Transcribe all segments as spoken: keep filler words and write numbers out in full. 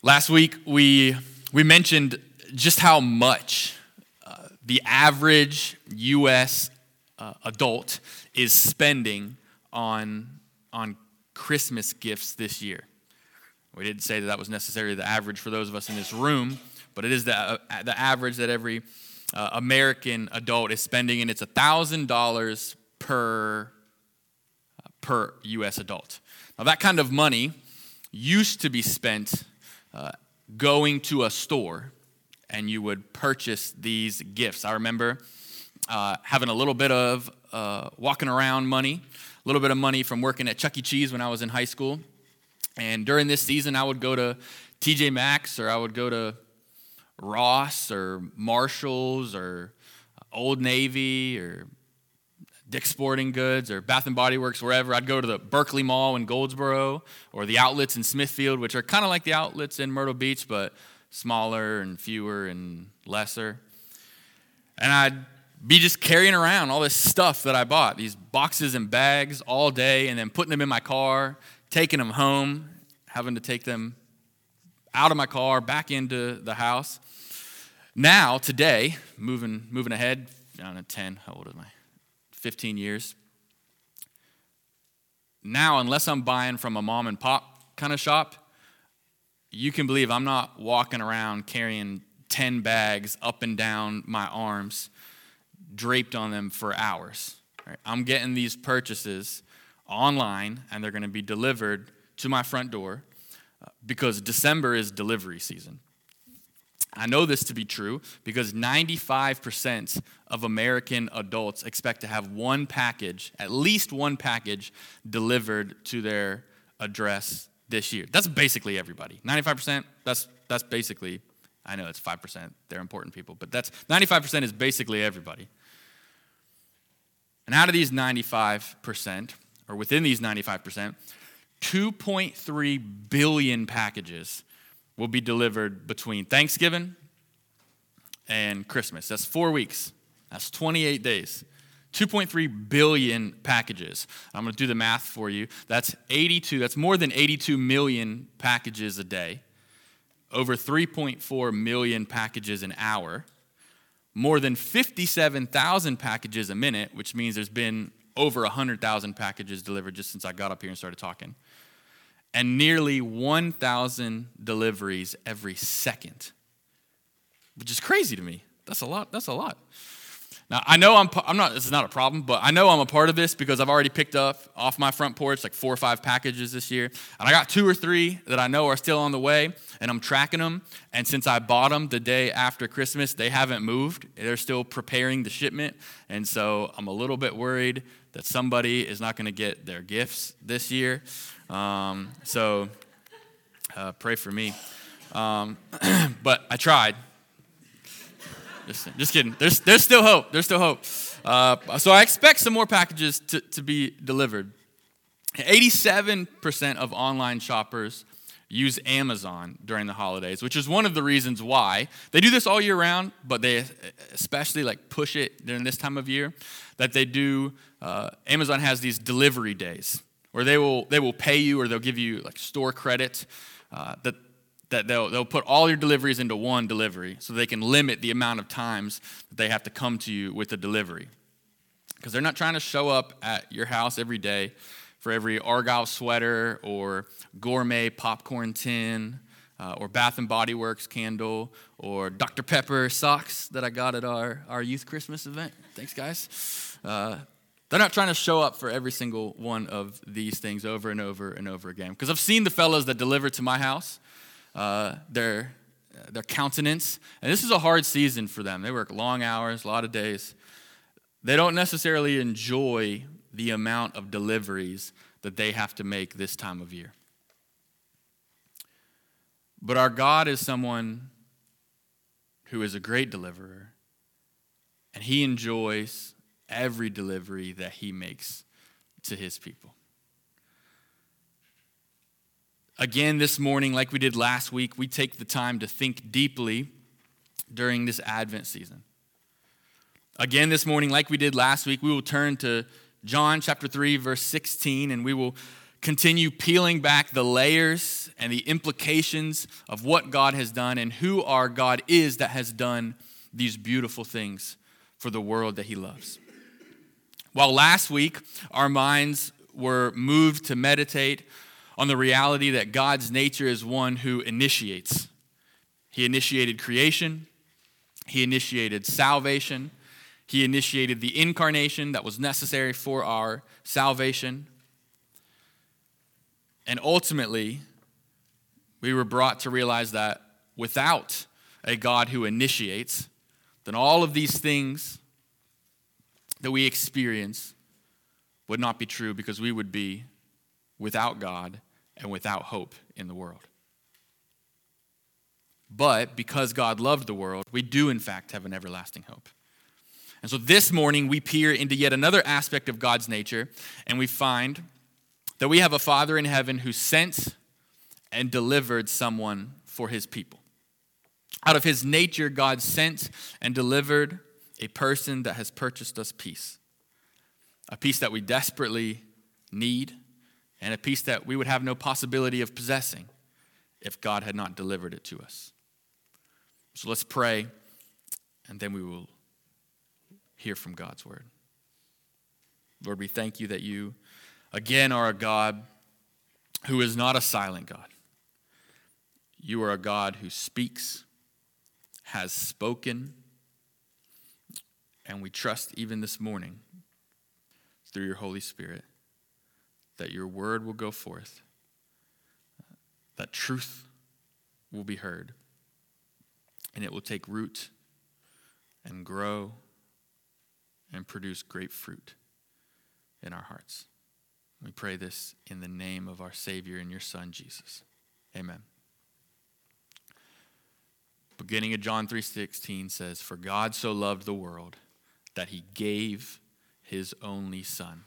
Last week, we we mentioned just how much uh, the average U S uh, adult is spending on, on Christmas gifts this year. We didn't say that that was necessarily the average for those of us in this room, but it is the, uh, the average that every uh, American adult is spending, and it's one thousand dollars per, uh, per U S adult. Now, that kind of money used to be spent Uh, going to a store, and you would purchase these gifts. I remember uh, having a little bit of uh, walking around money, a little bit of money from working at Chuck E. Cheese when I was in high school. And during this season, I would go to T J Maxx, or I would go to Ross, or Marshall's, or Old Navy, or Dick's Sporting Goods, or Bath and Body Works, wherever. I'd go to the Berkeley Mall in Goldsboro, or the outlets in Smithfield, which are kind of like the outlets in Myrtle Beach, but smaller and fewer and lesser. And I'd be just carrying around all this stuff that I bought, these boxes and bags all day, and then putting them in my car, taking them home, having to take them out of my car, back into the house. Now, today, moving moving ahead, I don't know, ten, how old am I? fifteen years. Now, unless I'm buying from a mom and pop kind of shop, you can believe I'm not walking around carrying ten bags up and down my arms, draped on them for hours. Right? I'm getting these purchases online, and they're going to be delivered to my front door because December is delivery season. I know this to be true because ninety-five percent of American adults expect to have one package, at least one package, delivered to their address this year. That's basically everybody. ninety-five percent, that's that's basically, I know it's five percent, they're important people, but that's ninety-five percent is basically everybody. And out of these ninety-five percent, or within these ninety-five percent, two point three billion packages will be delivered between Thanksgiving and Christmas. That's four weeks. That's twenty-eight days. two point three billion packages. I'm going to do the math for you. That's eighty-two. That's more than eighty-two million packages a day. Over three point four million packages an hour. More than fifty-seven thousand packages a minute, which means there's been over one hundred thousand packages delivered just since I got up here and started talking. And nearly one thousand deliveries every second, which is crazy to me. That's a lot. That's a lot. Now, I know I'm, I'm not, this is not a problem, but I know I'm a part of this because I've already picked up off my front porch like four or five packages this year. And I got two or three that I know are still on the way, and I'm tracking them. And since I bought them the day after Christmas, they haven't moved. They're still preparing the shipment. And so I'm a little bit worried that somebody is not going to get their gifts this year. Um, so uh, pray for me. Um, but I tried. Just, just kidding. There's there's still hope. There's still hope. Uh, so I expect some more packages to, to be delivered. eighty-seven percent of online shoppers use Amazon during the holidays, which is one of the reasons why they do this all year round, but they especially like push it during this time of year. That they do. Uh, Amazon has these delivery days where they will they will pay you, or they'll give you like store credit uh, that. that they'll, they'll put all your deliveries into one delivery so they can limit the amount of times that they have to come to you with a delivery. Because they're not trying to show up at your house every day for every Argyle sweater or gourmet popcorn tin uh, or Bath and Body Works candle or Doctor Pepper socks that I got at our, our youth Christmas event. Thanks, guys. Uh, they're not trying to show up for every single one of these things over and over and over again. Because I've seen the fellows that deliver to my house. Uh, their their countenance. And this is a hard season for them. They work long hours, a lot of days. They don't necessarily enjoy the amount of deliveries that they have to make this time of year. But our God is someone who is a great deliverer, and he enjoys every delivery that he makes to his people. Again, this morning, like we did last week, we take the time to think deeply during this Advent season. Again, this morning, like we did last week, we will turn to John chapter three, verse sixteen, and we will continue peeling back the layers and the implications of what God has done and who our God is that has done these beautiful things for the world that he loves. While last week our minds were moved to meditate on the reality that God's nature is one who initiates. He initiated creation. He initiated salvation. He initiated the incarnation that was necessary for our salvation. And ultimately, we were brought to realize that without a God who initiates, then all of these things that we experience would not be true, because we would be without God and without hope in the world. But because God loved the world, we do in fact have an everlasting hope. And so this morning we peer into yet another aspect of God's nature, and we find that we have a Father in heaven who sent and delivered someone for his people. Out of his nature, God sent and delivered a person that has purchased us peace. A peace that we desperately need, and a peace that we would have no possibility of possessing if God had not delivered it to us. So let's pray, and then we will hear from God's word. Lord, we thank you that you, again, are a God who is not a silent God. You are a God who speaks, has spoken, and we trust even this morning through your Holy Spirit that your word will go forth, that truth will be heard, and it will take root and grow and produce great fruit in our hearts. We pray this in the name of our Savior and your Son, Jesus. Amen. Beginning of John three sixteen says, "For God so loved the world that he gave his only Son."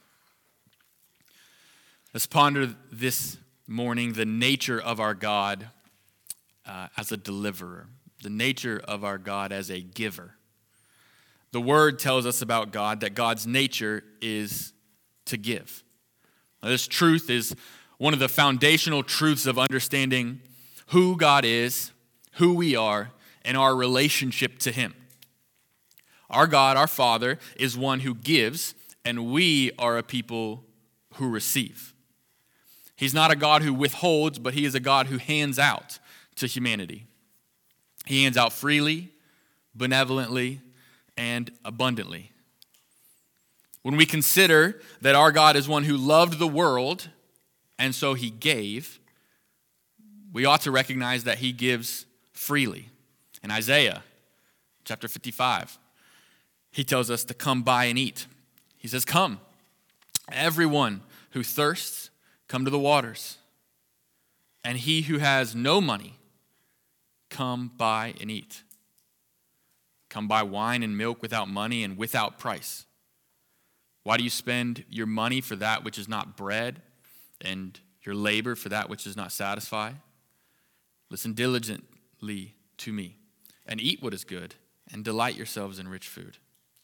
Let's ponder this morning the nature of our God uh, as a deliverer, the nature of our God as a giver. The word tells us about God that God's nature is to give. Now, this truth is one of the foundational truths of understanding who God is, who we are, and our relationship to him. Our God, our Father, is one who gives, and we are a people who receive. He's not a God who withholds, but he is a God who hands out to humanity. He hands out freely, benevolently, and abundantly. When we consider that our God is one who loved the world, and so he gave, we ought to recognize that he gives freely. In Isaiah chapter fifty-five, he tells us to come buy and eat. He says, "Come, everyone who thirsts, come to the waters. And he who has no money, come buy and eat. Come buy wine and milk without money and without price. Why do you spend your money for that which is not bread, and your labor for that which does not satisfy? Listen diligently to me, and eat what is good, and delight yourselves in rich food."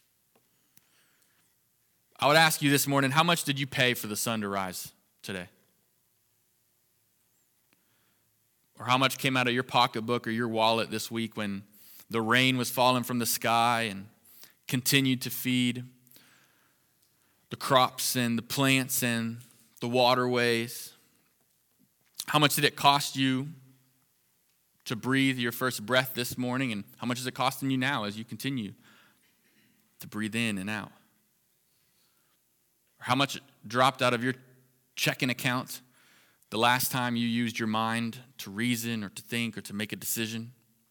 I would ask you this morning, how much did you pay for the sun to rise today? Or how much came out of your pocketbook or your wallet this week when the rain was falling from the sky and continued to feed the crops and the plants and the waterways? How much did it cost you to breathe your first breath this morning? And how much is it costing you now as you continue to breathe in and out? Or how much dropped out of your checking account the last time you used your mind to reason or to think or to make a decision?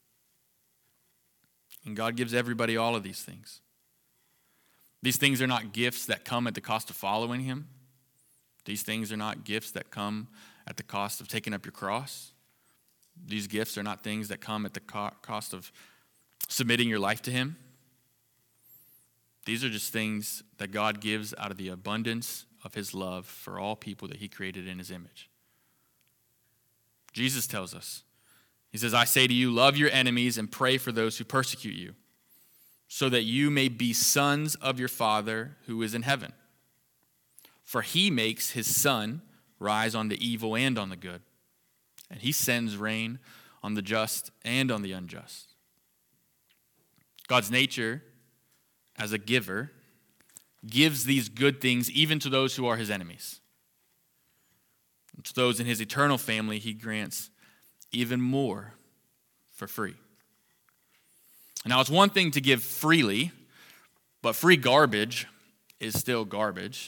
And God gives everybody all of these things. These things are not gifts that come at the cost of following him. These things are not gifts that come at the cost of taking up your cross. These gifts are not things that come at the cost of submitting your life to him. These are just things that God gives out of the abundance of his love for all people that he created in his image. Jesus tells us, he says, "I say to you, love your enemies and pray for those who persecute you, so that you may be sons of your Father who is in heaven. For he makes his sun rise on the evil and on the good. And he sends rain on the just and on the unjust. God's nature as a giver gives these good things even to those who are his enemies. And to those in his eternal family, he grants even more for free. Now, it's one thing to give freely, but free garbage is still garbage.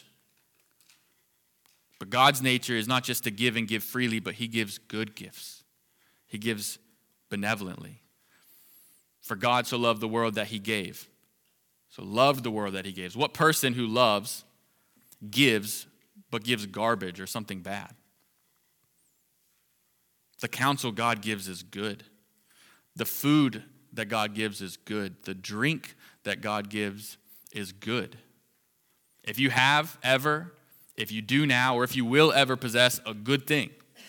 But God's nature is not just to give and give freely, but he gives good gifts. He gives benevolently. For God so loved the world that he gave. So loved the world that he gives. What person who loves gives, but gives garbage or something bad? The counsel God gives is good. The food that God gives is good. The drink that God gives is good. If you have ever, if you do now, or if you will ever possess a good thing,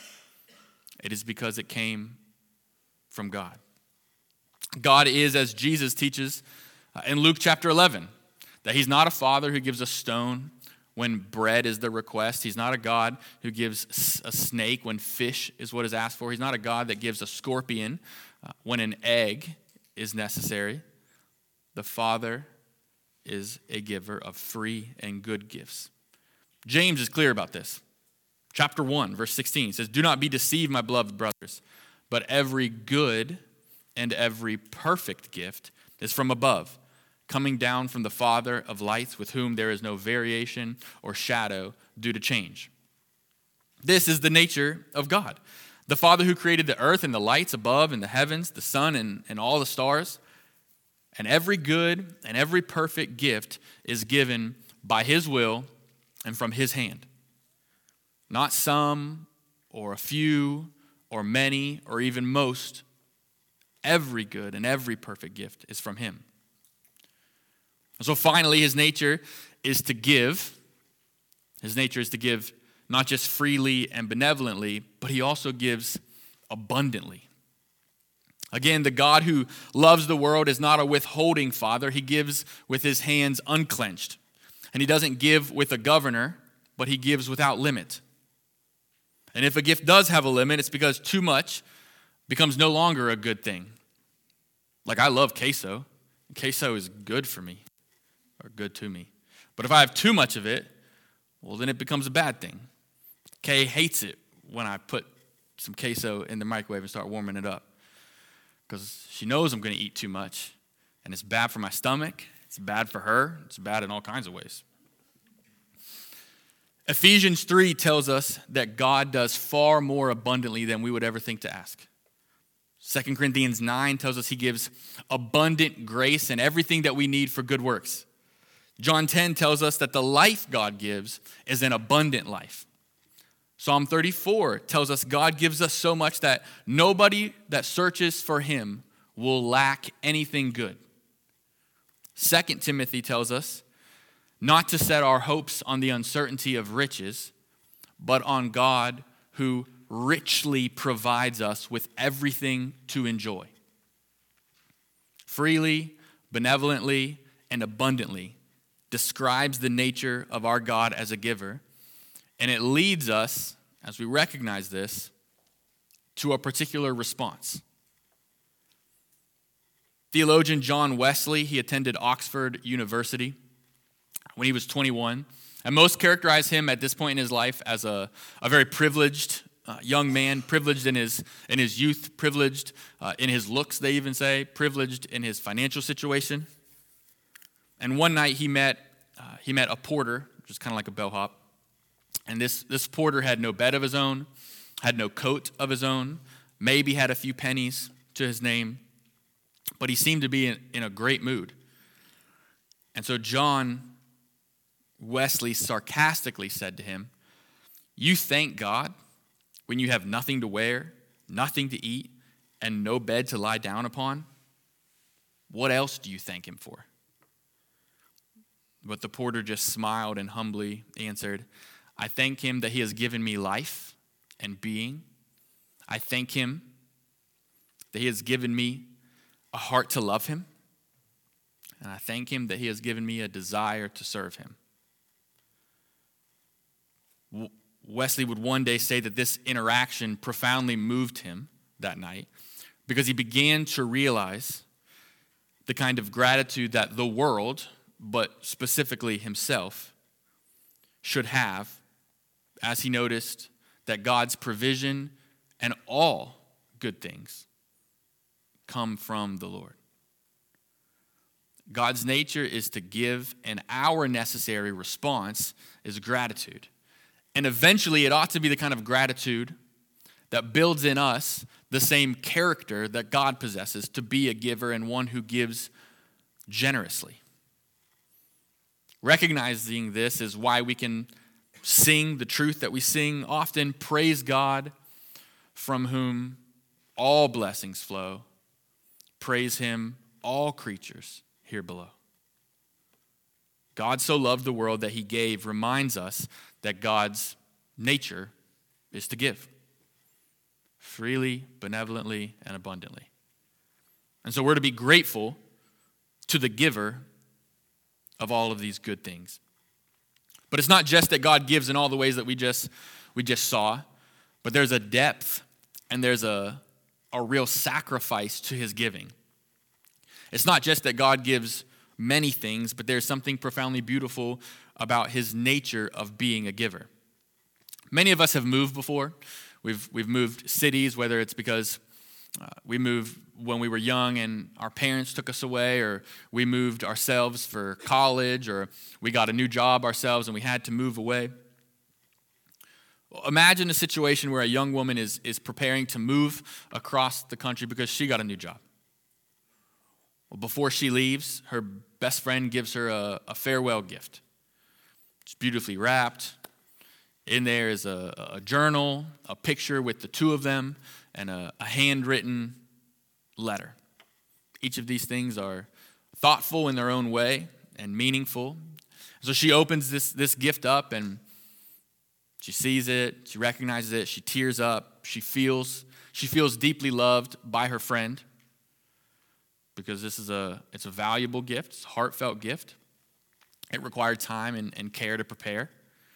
it is because it came from God. God is, as Jesus teaches in Luke chapter eleven, that he's not a father who gives a stone when bread is the request. He's not a God who gives a snake when fish is what is asked for. He's not a God that gives a scorpion uh, when an egg is necessary. The Father is a giver of free and good gifts. James is clear about this. Chapter one, verse sixteen says, "Do not be deceived, my beloved brothers, but every good and every perfect gift is from above, coming down from the Father of lights, with whom there is no variation or shadow due to change." This is the nature of God. The Father who created the earth and the lights above and the heavens, the sun and, and all the stars. And every good and every perfect gift is given by his will and from his hand. Not some or a few or many or even most. Every good and every perfect gift is from him. So finally, his nature is to give. His nature is to give not just freely and benevolently, but he also gives abundantly. Again, the God who loves the world is not a withholding father. He gives with his hands unclenched. And he doesn't give with a governor, but he gives without limit. And if a gift does have a limit, it's because too much becomes no longer a good thing. Like, I love queso. Queso is good for me, or good to me. But if I have too much of it, well, then it becomes a bad thing. Kay hates it when I put some queso in the microwave and start warming it up, because she knows I'm going to eat too much, and it's bad for my stomach, it's bad for her, it's bad in all kinds of ways. Ephesians three tells us that God does far more abundantly than we would ever think to ask. Second Corinthians nine tells us he gives abundant grace and everything that we need for good works. John ten tells us that the life God gives is an abundant life. Psalm thirty-four tells us God gives us so much that nobody that searches for him will lack anything good. Second Timothy tells us not to set our hopes on the uncertainty of riches, but on God who richly provides us with everything to enjoy. Freely, benevolently, and abundantly describes the nature of our God as a giver. And it leads us, as we recognize this, to a particular response. Theologian John Wesley, he attended Oxford University when he was twenty-one. And most characterize him at this point in his life as a, a very privileged uh, young man, privileged in his, in his youth, privileged uh, in his looks, they even say, privileged in his financial situation. And one night he met, uh, he met a porter, which is kind of like a bellhop. And this, this porter had no bed of his own, had no coat of his own, maybe had a few pennies to his name, but he seemed to be in, in a great mood. And so John Wesley sarcastically said to him, "You thank God when you have nothing to wear, nothing to eat, and no bed to lie down upon? What else do you thank him for?" But the porter just smiled and humbly answered, "I thank him that he has given me life and being. I thank him that he has given me a heart to love him. And I thank him that he has given me a desire to serve him." Wesley would one day say that this interaction profoundly moved him that night because he began to realize the kind of gratitude that the world, but specifically himself, should have as he noticed that God's provision and all good things come from the Lord. God's nature is to give, and our necessary response is gratitude. And eventually, it ought to be the kind of gratitude that builds in us the same character that God possesses to be a giver and one who gives generously. Recognizing this is why we can sing the truth that we sing often, praise God, from whom all blessings flow. Praise him, all creatures here below. God so loved the world that he gave reminds us that God's nature is to give freely, benevolently, and abundantly. And so we're to be grateful to the giver of all of these good things. But it's not just that God gives in all the ways that we just we just saw, but there's a depth and there's a, a real sacrifice to his giving. It's not just that God gives many things, but there's something profoundly beautiful about his nature of being a giver. Many of us have moved before. We've we've moved cities, whether it's because uh, we moved when we were young and our parents took us away, or we moved ourselves for college, or we got a new job ourselves and we had to move away. Imagine a situation where a young woman is, is preparing to move across the country because she got a new job. Well, before she leaves, her best friend gives her a, a farewell gift. It's beautifully wrapped. In there is a, a journal, a picture with the two of them, and a, a handwritten letter. Each of these things are thoughtful in their own way and meaningful. So she opens this, this gift up and she sees it, she recognizes it, she tears up, she feels, she feels deeply loved by her friend because this is a, it's a valuable gift, it's a heartfelt gift. It required time and, and care to prepare.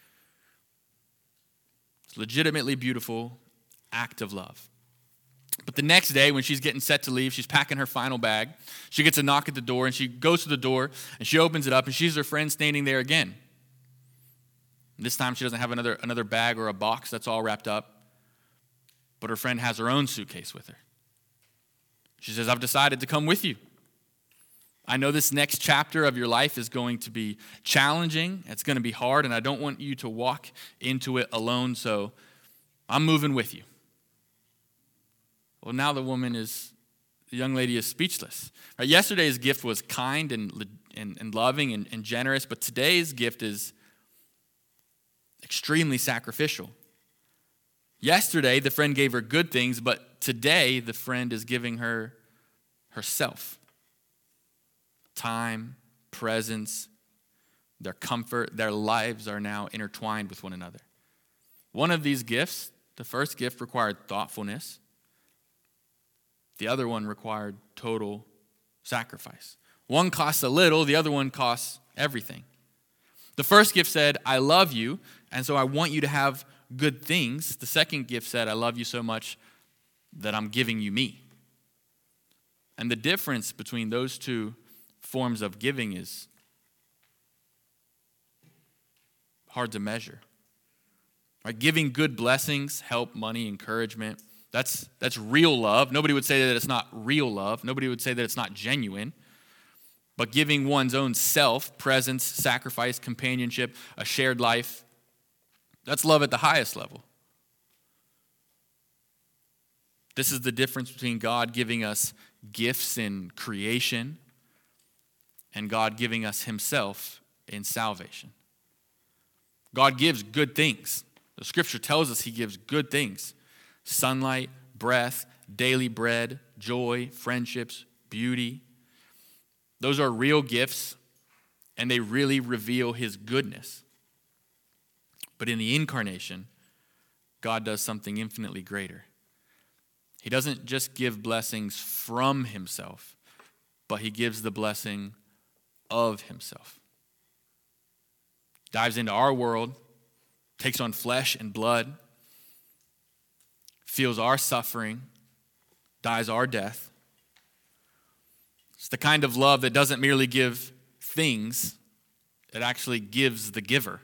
It's a legitimately beautiful act of love. But the next day, when she's getting set to leave, she's packing her final bag. She gets a knock at the door, and she goes to the door, and she opens it up, and she sees her friend standing there again. And this time, she doesn't have another, another bag or a box that's all wrapped up, but her friend has her own suitcase with her. She says, I've decided to come with you. I know this next chapter of your life is going to be challenging. It's going to be hard, and I don't want you to walk into it alone, so I'm moving with you. Well, now the woman is, the young lady is speechless. Right, yesterday's gift was kind and, and, and loving and, and generous, but today's gift is extremely sacrificial. Yesterday, the friend gave her good things, but today, the friend is giving her herself. Time, presence, their comfort, their lives are now intertwined with one another. One of these gifts, the first gift, required thoughtfulness. The other one required total sacrifice. One costs a little, the other one costs everything. The first gift said, I love you, and so I want you to have good things. The second gift said, I love you so much that I'm giving you me. And the difference between those two forms of giving is hard to measure. Right? Giving good blessings, help, money, encouragement, that's, that's real love. Nobody would say that it's not real love. Nobody would say that it's not genuine. But giving one's own self, presence, sacrifice, companionship, a shared life, that's love at the highest level. This is the difference between God giving us gifts in creation and God giving us himself in salvation. God gives good things. The scripture tells us he gives good things. Sunlight, breath, daily bread, joy, friendships, beauty. Those are real gifts, and they really reveal his goodness. But in the incarnation, God does something infinitely greater. He doesn't just give blessings from himself, but he gives the blessing of himself. Dives into our world, takes on flesh and blood, feels our suffering, dies our death. It's the kind of love that doesn't merely give things, it actually gives the giver.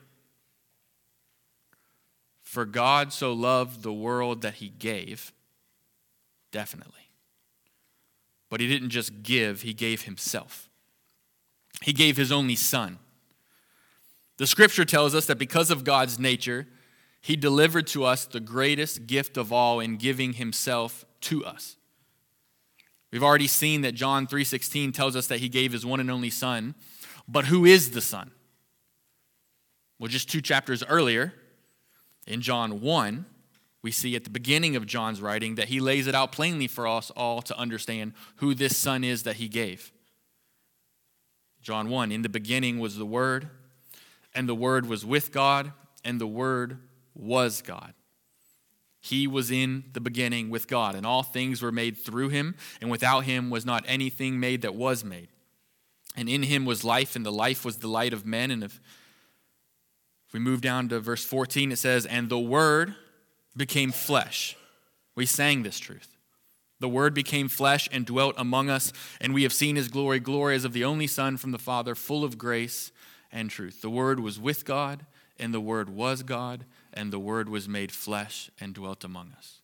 For God so loved the world that he gave, definitely. But he didn't just give, he gave himself. He gave his only son. The scripture tells us that because of God's nature, he delivered to us the greatest gift of all in giving himself to us. We've already seen that John three sixteen tells us that he gave his one and only son. But who is the son? Well, just two chapters earlier, in John one, we see at the beginning of John's writing that he lays it out plainly for us all to understand who this son is that he gave. John one, in the beginning was the Word, and the Word was with God, and the Word was God. He was in the beginning with God, and all things were made through him, and without him was not anything made that was made. And in him was life, and the life was the light of men. And if, if we move down to verse fourteen, it says, and the Word became flesh. We sang this truth. The Word became flesh and dwelt among us, and we have seen his glory, glory as of the only Son from the Father, full of grace and truth. The Word was with God, and the Word was God, and the Word was made flesh and dwelt among us.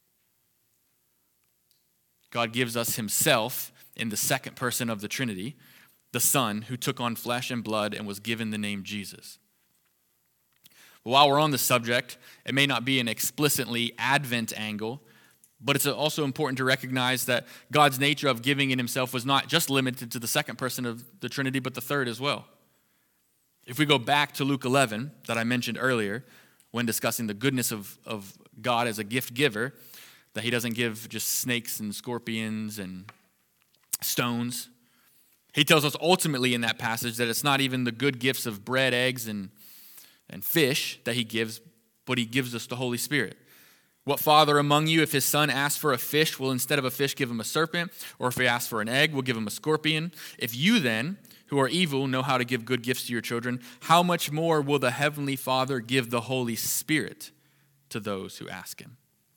God gives us himself in the second person of the Trinity, the Son who took on flesh and blood and was given the name Jesus. While we're on the subject, it may not be an explicitly Advent angle, but it's also important to recognize that God's nature of giving in himself was not just limited to the second person of the Trinity, but the third as well. If we go back to Luke eleven, that I mentioned earlier, when discussing the goodness of, of God as a gift giver, that he doesn't give just snakes and scorpions and stones. He tells us ultimately in that passage that it's not even the good gifts of bread, eggs, and, and fish that he gives, but he gives us the Holy Spirit. What father among you, if his son asks for a fish, will instead of a fish give him a serpent? Or if he asks for an egg, will give him a scorpion? If you then, who are evil, know how to give good gifts to your children, how much more will the heavenly Father give the Holy Spirit to those who ask him?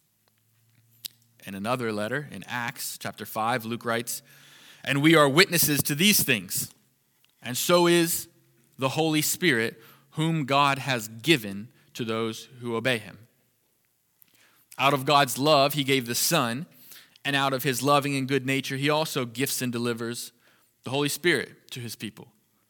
In another letter, in Acts chapter five, Luke writes, and we are witnesses to these things, and so is the Holy Spirit, whom God has given to those who obey him. Out of God's love, he gave the Son, and out of his loving and good nature, he also gifts and delivers the Holy Spirit to his people.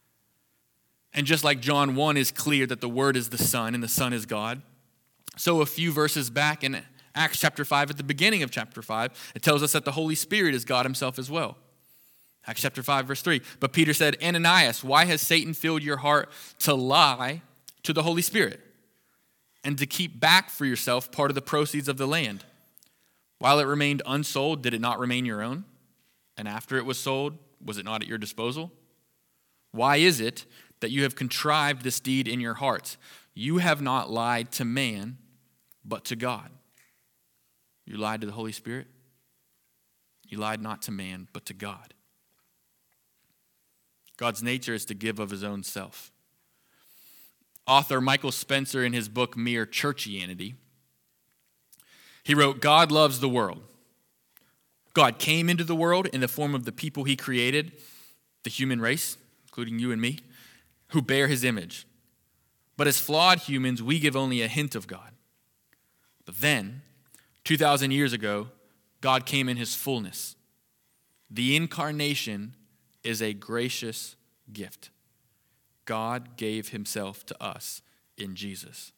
And just like John one is clear that the Word is the Son and the Son is God, so a few verses back in Acts chapter five, at the beginning of chapter five, it tells us that the Holy Spirit is God himself as well. Acts chapter five, verse three. But Peter said, Ananias, why has Satan filled your heart to lie to the Holy Spirit and to keep back for yourself part of the proceeds of the land? While it remained unsold, did it not remain your own? And after it was sold, was it not at your disposal? Why is it that you have contrived this deed in your hearts? You have not lied to man, but to God. You lied to the Holy Spirit. You lied not to man, but to God. God's nature is to give of his own self. Author Michael Spencer, in his book Mere Churchianity, he wrote, God loves the world. God came into the world in the form of the people he created, the human race, including you and me, who bear his image. But as flawed humans, we give only a hint of God. But then, two thousand years ago, God came in his fullness. The incarnation is a gracious gift. God gave himself to us in Jesus.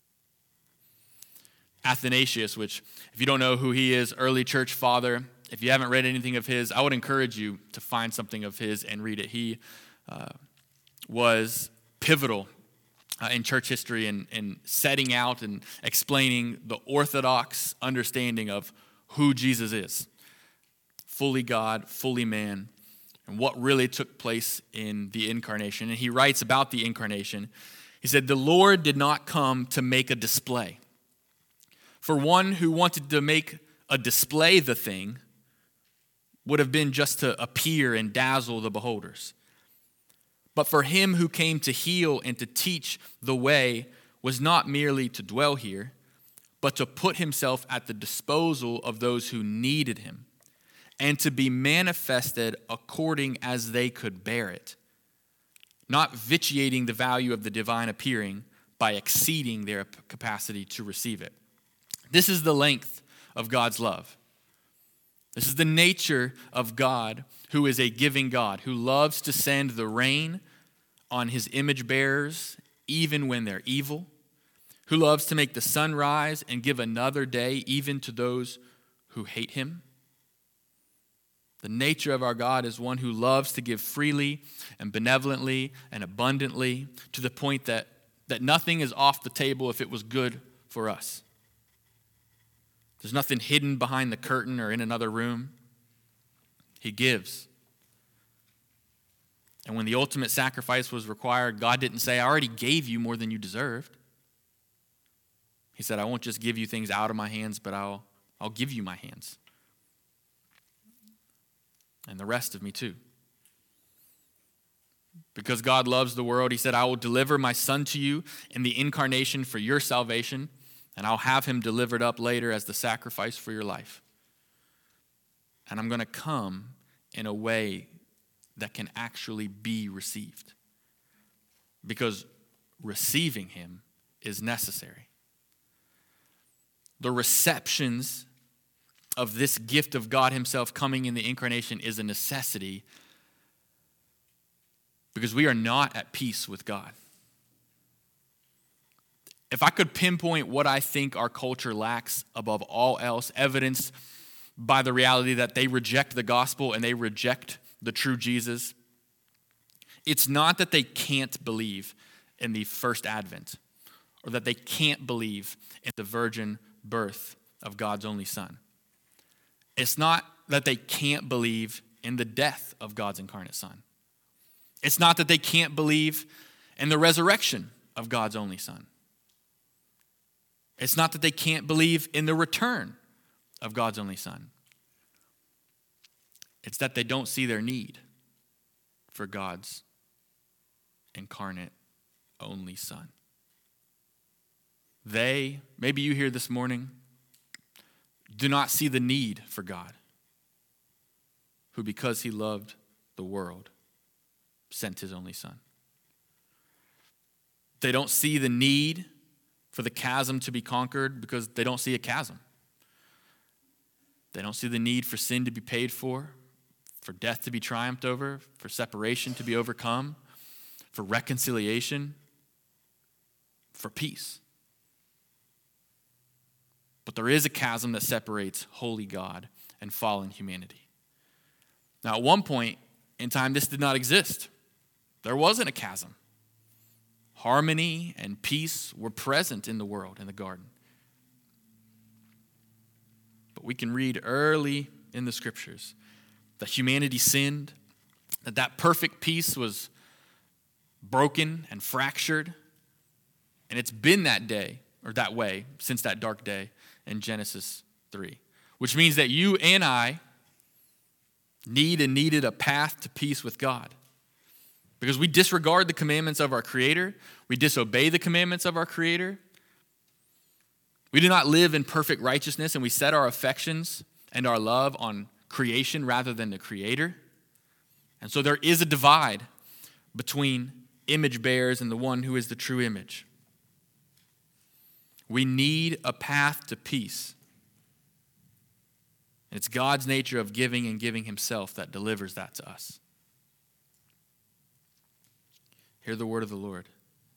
Athanasius, which, if you don't know who he is, early church father, if you haven't read anything of his, I would encourage you to find something of his and read it. He uh, was pivotal uh, in church history in, in setting out and explaining the orthodox understanding of who Jesus is. Fully God, fully man, and what really took place in the incarnation. And he writes about the incarnation. He said, the Lord did not come to make a display. For one who wanted to make a display the thing would have been just to appear and dazzle the beholders. But for him who came to heal and to teach the way was not merely to dwell here, but to put himself at the disposal of those who needed him, and to be manifested according as they could bear it, not vitiating the value of the divine appearing by exceeding their capacity to receive it. This is the length of God's love. This is the nature of God, who is a giving God, who loves to send the rain on his image bearers, even when they're evil, who loves to make the sun rise and give another day even to those who hate him. The nature of our God is one who loves to give freely and benevolently and abundantly, to the point that, that nothing is off the table if it was good for us. There's nothing hidden behind the curtain or in another room. He gives. And when the ultimate sacrifice was required, God didn't say, I already gave you more than you deserved. He said, I won't just give you things out of my hands, but I'll, I'll give you my hands. And the rest of me too. Because God loves the world, he said, I will deliver my son to you in the incarnation for your salvation, and I'll have him delivered up later as the sacrifice for your life. And I'm going to come in a way that can actually be received. Because receiving him is necessary. The receptions of this gift of God himself coming in the incarnation is a necessity, because we are not at peace with God. If I could pinpoint what I think our culture lacks above all else, evidenced by the reality that they reject the gospel and they reject the true Jesus, it's not that they can't believe in the first advent, or that they can't believe in the virgin birth of God's only son. It's not that they can't believe in the death of God's incarnate son. It's not that they can't believe in the resurrection of God's only son. It's not that they can't believe in the return of God's only son. It's that they don't see their need for God's incarnate only son. They, maybe you here this morning, do not see the need for God, who, because he loved the world, sent his only son. They don't see the need for the chasm to be conquered, because they don't see a chasm. They don't see the need for sin to be paid for, for death to be triumphed over, for separation to be overcome, for reconciliation, for peace. But there is a chasm that separates holy God and fallen humanity. Now, at one point in time, this did not exist. There wasn't a chasm. Harmony and peace were present in the world, in the garden. But we can read early in the scriptures that humanity sinned, that that perfect peace was broken and fractured. And it's been that day, or that way, since that dark day in Genesis three. Which means that you and I need and needed a path to peace with God. Because we disregard the commandments of our Creator. We disobey the commandments of our Creator. We do not live in perfect righteousness, and we set our affections and our love on creation rather than the Creator. And so there is a divide between image bearers and the one who is the true image. We need a path to peace. And it's God's nature of giving and giving himself that delivers that to us. Hear the word of the Lord.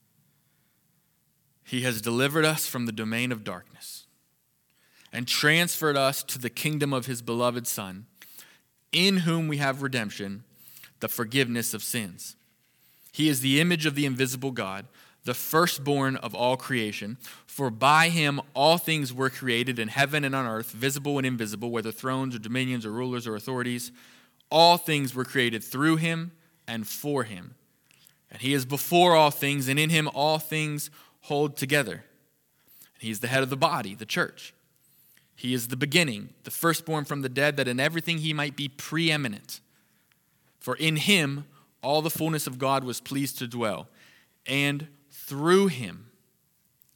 He has delivered us from the domain of darkness and transferred us to the kingdom of his beloved Son, in whom we have redemption, the forgiveness of sins. He is the image of the invisible God, the firstborn of all creation. For by him all things were created in heaven and on earth, visible and invisible, whether thrones or dominions or rulers or authorities. All things were created through him and for him. And he is before all things, and in him all things hold together. And he is the head of the body, the church. He is the beginning, the firstborn from the dead, that in everything he might be preeminent. For in him all the fullness of God was pleased to dwell, and through him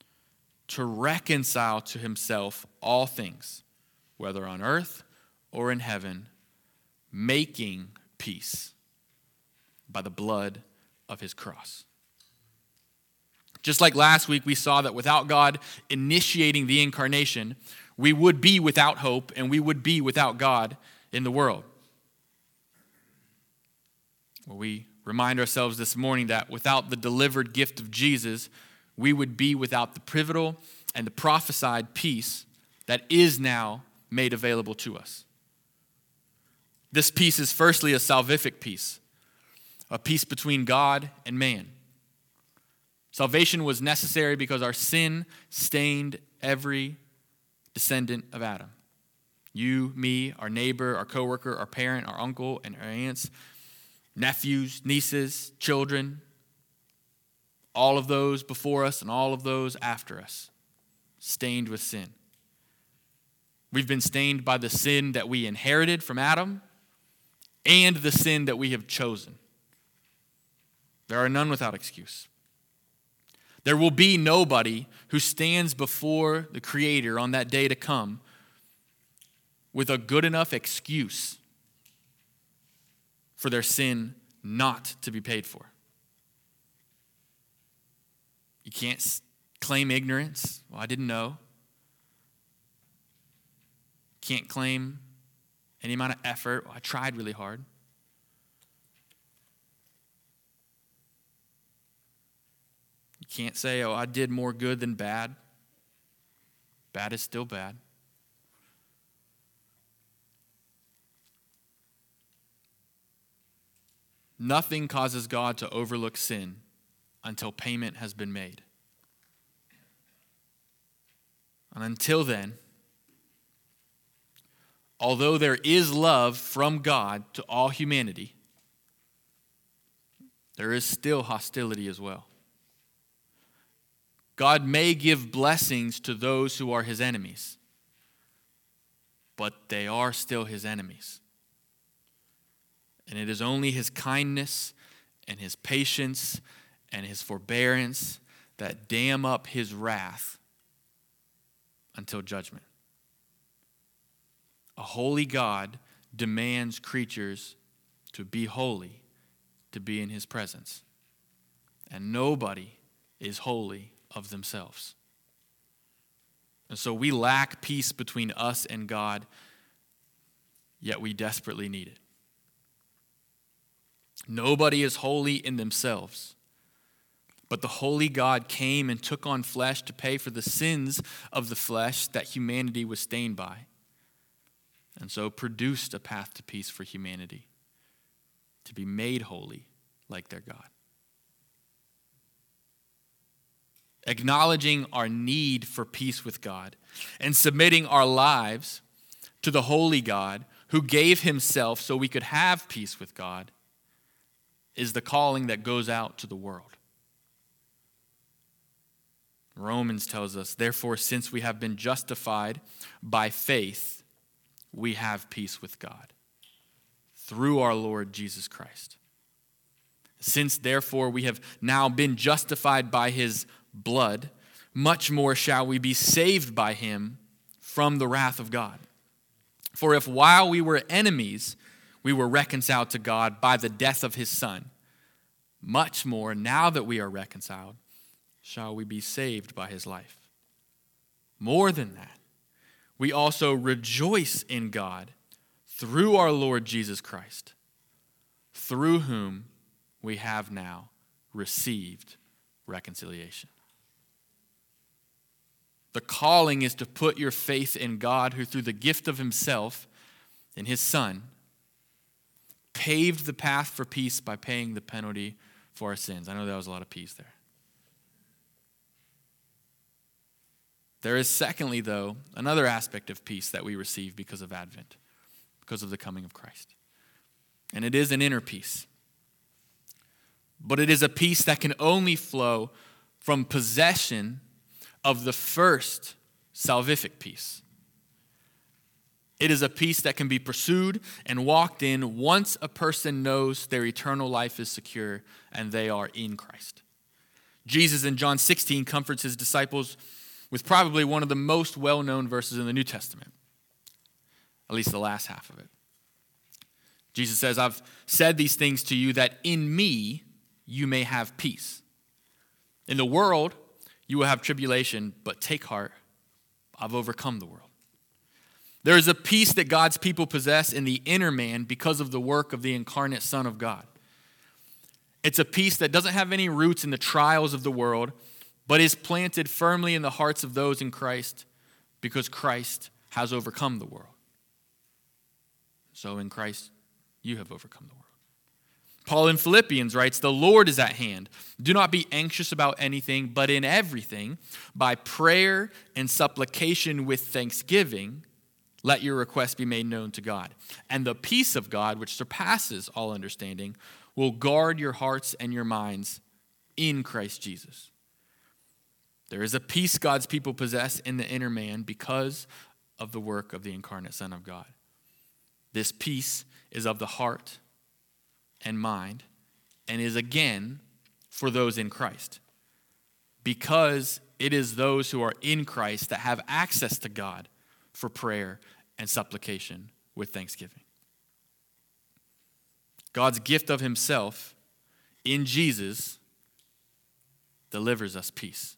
to reconcile to himself all things, whether on earth or in heaven, making peace by the blood of his cross. Just like last week, we saw that without God initiating the incarnation, we would be without hope and we would be without God in the world. Well, we remind ourselves this morning that without the delivered gift of Jesus, we would be without the pivotal and the prophesied peace that is now made available to us. This peace is firstly a salvific peace, a peace between God and man. Salvation was necessary because our sin stained every descendant of Adam. You, me, our neighbor, our coworker, our parent, our uncle, and our aunts, nephews, nieces, children, all of those before us and all of those after us, stained with sin. We've been stained by the sin that we inherited from Adam and the sin that we have chosen. There are none without excuse. There will be nobody who stands before the Creator on that day to come with a good enough excuse for their sin not to be paid for. You can't claim ignorance. Well, I didn't know. Can't claim any amount of effort. Well, I tried really hard. You can't say, oh, I did more good than bad. Bad is still bad. Nothing causes God to overlook sin until payment has been made. And until then, although there is love from God to all humanity, there is still hostility as well. God may give blessings to those who are his enemies, but they are still his enemies. And it is only his kindness and his patience and his forbearance that dam up his wrath until judgment. A holy God demands creatures to be holy, to be in his presence. And nobody is holy of themselves. And so we lack peace between us and God, yet we desperately need it. Nobody is holy in themselves, but the holy God came and took on flesh to pay for the sins of the flesh that humanity was stained by, and so produced a path to peace for humanity, to be made holy like their God. Acknowledging our need for peace with God and submitting our lives to the holy God who gave himself so we could have peace with God is the calling that goes out to the world. Romans tells us, therefore, since we have been justified by faith, we have peace with God through our Lord Jesus Christ. Since, therefore, we have now been justified by his blood, much more shall we be saved by him from the wrath of God. For if while we were enemies, we were reconciled to God by the death of his Son, much more, now that we are reconciled, shall we be saved by his life. More than that, we also rejoice in God through our Lord Jesus Christ, through whom we have now received reconciliation. The calling is to put your faith in God, who through the gift of himself in his Son paved the path for peace by paying the penalty for our sins. I know that was a lot of peace there. There is, secondly, though, another aspect of peace that we receive because of Advent, because of the coming of Christ. And it is an inner peace. But it is a peace that can only flow from possession of the first salvific peace. It is a peace that can be pursued and walked in once a person knows their eternal life is secure and they are in Christ. Jesus in John sixteen comforts his disciples with probably one of the most well-known verses in the New Testament, at least the last half of it. Jesus says, I've said these things to you that in me you may have peace. In the world you will have tribulation, but take heart, I've overcome the world. There is a peace that God's people possess in the inner man because of the work of the incarnate Son of God. It's a peace that doesn't have any roots in the trials of the world, but is planted firmly in the hearts of those in Christ because Christ has overcome the world. So in Christ, you have overcome the world. Paul in Philippians writes, the Lord is at hand. Do not be anxious about anything, but in everything, by prayer and supplication with thanksgiving, let your requests be made known to God. And the peace of God, which surpasses all understanding, will guard your hearts and your minds in Christ Jesus. There is a peace God's people possess in the inner man because of the work of the incarnate Son of God. This peace is of the heart and mind and is again for those in Christ, because it is those who are in Christ that have access to God for prayer and supplication with thanksgiving. God's gift of himself in Jesus delivers us peace.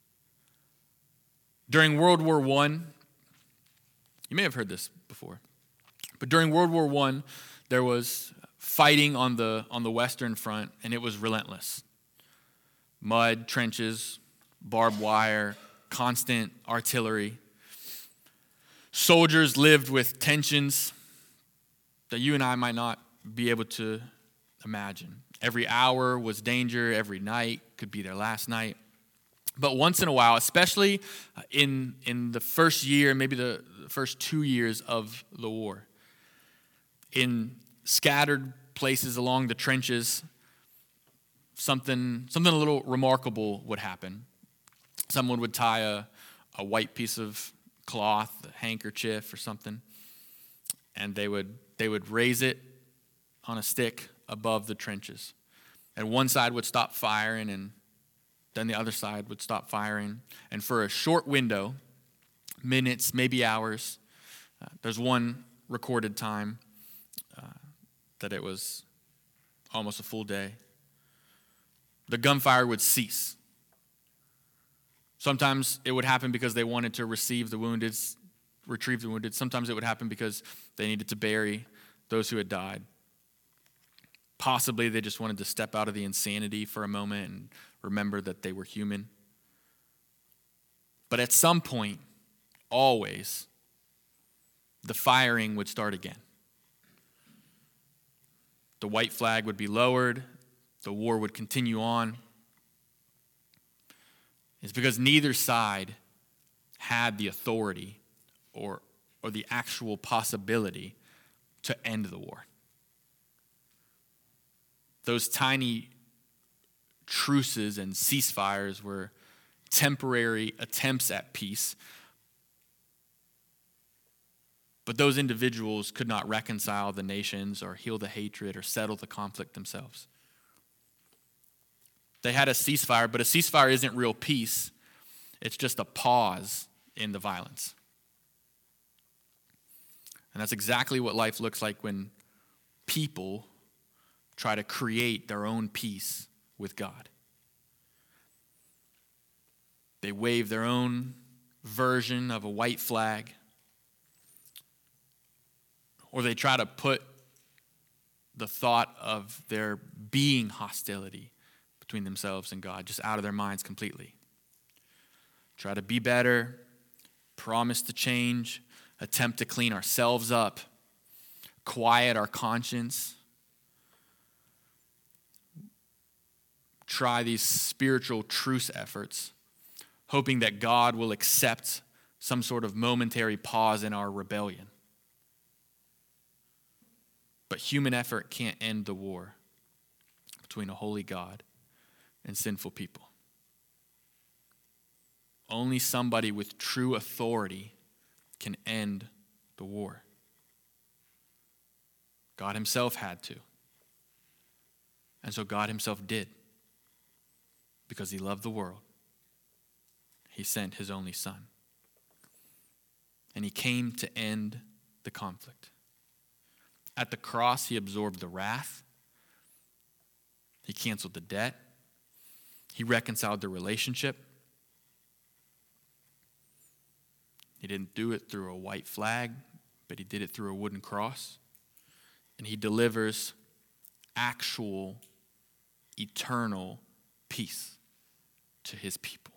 During World War One, you may have heard this before, but during World War One, there was fighting on the on the Western Front, and it was relentless. Mud, trenches, barbed wire, constant artillery. Soldiers lived with tensions that you and I might not be able to imagine. Every hour was danger. Every night could be their last night. But once in a while, especially in, in the first year, maybe the first two years of the war, in scattered places along the trenches, something, something a little remarkable would happen. Someone would tie a, a white piece of cloth, a handkerchief or something, and they would they would raise it on a stick above the trenches. And one side would stop firing, and then the other side would stop firing. And for a short window, minutes, maybe hours, uh, there's one recorded time uh, that it was almost a full day, the gunfire would cease. Sometimes it would happen because they wanted to receive the wounded, retrieve the wounded. Sometimes it would happen because they needed to bury those who had died. Possibly they just wanted to step out of the insanity for a moment and remember that they were human. But at some point, always, the firing would start again. The white flag would be lowered. The war would continue on. It's because neither side had the authority or, or the actual possibility to end the war. Those tiny truces and ceasefires were temporary attempts at peace, but those individuals could not reconcile the nations or heal the hatred or settle the conflict themselves. They had a ceasefire, but a ceasefire isn't real peace. It's just a pause in the violence. And that's exactly what life looks like when people try to create their own peace with God. They wave their own version of a white flag, or they try to put the thought of there being hostility between themselves and God just out of their minds completely. Try to be better, promise to change, attempt to clean ourselves up, quiet our conscience. Try these spiritual truce efforts, hoping that God will accept some sort of momentary pause in our rebellion. But human effort can't end the war between a holy God and sinful people. Only somebody with true authority can end the war. God himself had to. And so God himself did, because he loved the world. he sent his only son. And he came to end the conflict. At the cross, he absorbed the wrath. He canceled the debt. He reconciled the relationship. He didn't do it through a white flag, but he did it through a wooden cross. And he delivers actual, eternal peace to his people.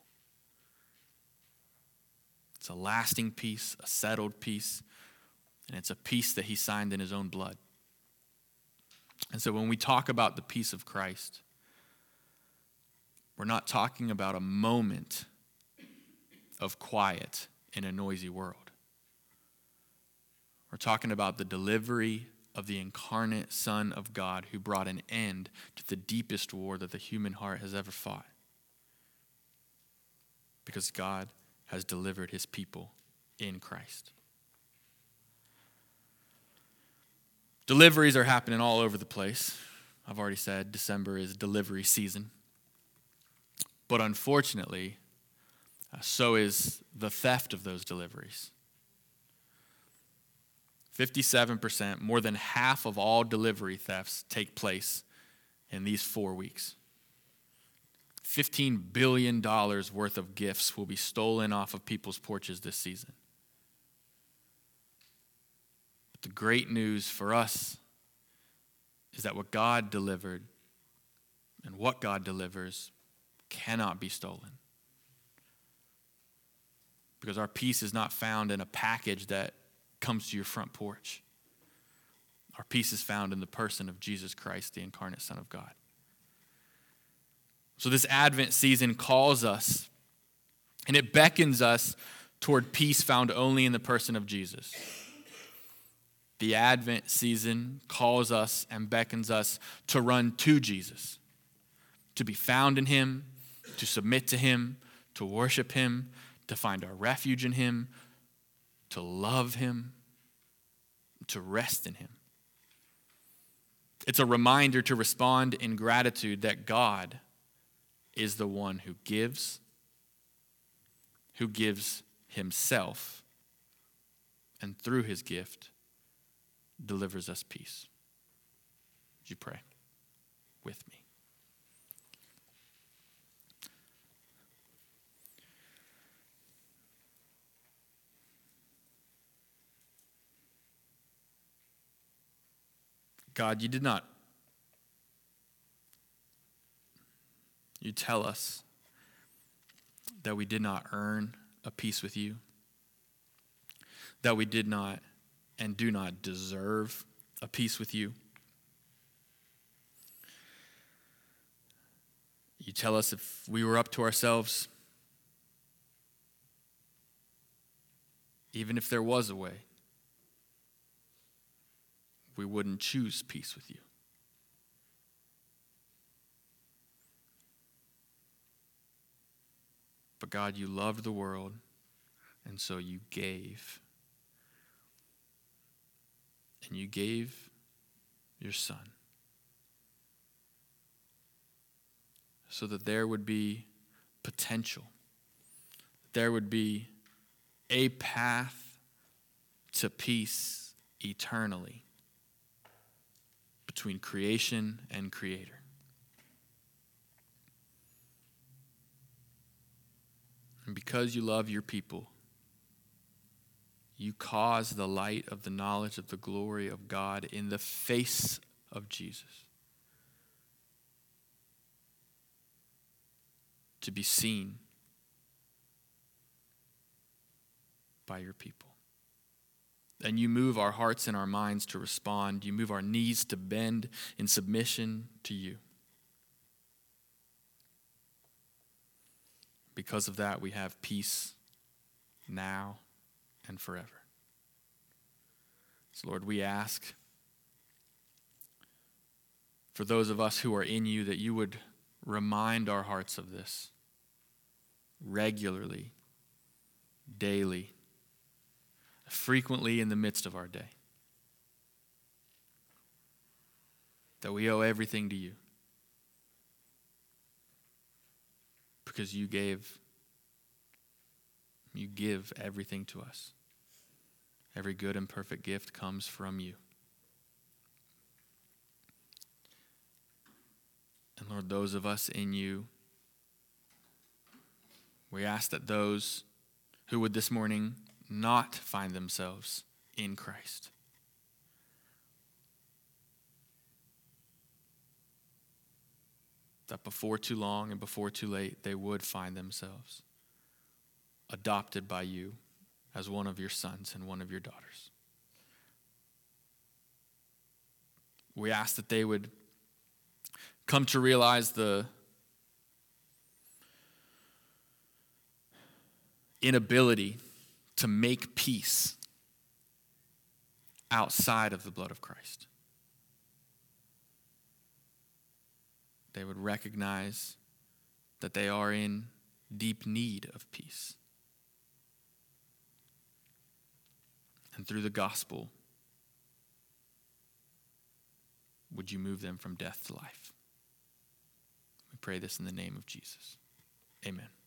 It's a lasting peace, a settled peace, and it's a peace that he signed in his own blood. And so when we talk about the peace of Christ, we're not talking about a moment of quiet in a noisy world. We're talking about the delivery of the incarnate Son of God who brought an end to the deepest war that the human heart has ever fought. Because God has delivered his people in Christ. Deliveries are happening all over the place. I've already said December is delivery season. But unfortunately, uh, so is the theft of those deliveries. fifty-seven percent, more than half of all delivery thefts take place in these four weeks. fifteen billion dollars worth of gifts will be stolen off of people's porches this season. But the great news for us is that what God delivered and what God delivers cannot be stolen. Because our peace is not found in a package that comes to your front porch. Our peace is found in the person of Jesus Christ, the incarnate Son of God. So this Advent season calls us, and it beckons us toward peace found only in the person of Jesus. The Advent season calls us and beckons us to run to Jesus, to be found in him, to submit to him, to worship him, to find our refuge in him, to love him, to rest in him. It's a reminder to respond in gratitude that God is the one who gives, who gives himself, and through his gift delivers us peace. Would you pray with me? God, you did not, you tell us that we did not earn a peace with you, that we did not and do not deserve a peace with you. You tell us if we were up to ourselves, even if there was a way, we wouldn't choose peace with you. But God, you loved the world, and so you gave. And you gave your Son so that there would be potential. There would be a path to peace eternally between creation and creator. And because you love your people, you cause the light of the knowledge of the glory of God in the face of Jesus to be seen by your people. And you move our hearts and our minds to respond. You move our knees to bend in submission to you. Because of that, we have peace now and forever. So, Lord, we ask for those of us who are in you that you would remind our hearts of this regularly, daily, frequently in the midst of our day. That we owe everything to you. Because you gave You give everything to us. Every good and perfect gift comes from you. And Lord, those of us in you, we ask that those who would this morning not find themselves in Christ, that before too long and before too late, they would find themselves adopted by you as one of your sons and one of your daughters. We ask that they would come to realize the inability to make peace outside of the blood of Christ. They would recognize that they are in deep need of peace. And through the gospel, would you move them from death to life? We pray this in the name of Jesus. Amen.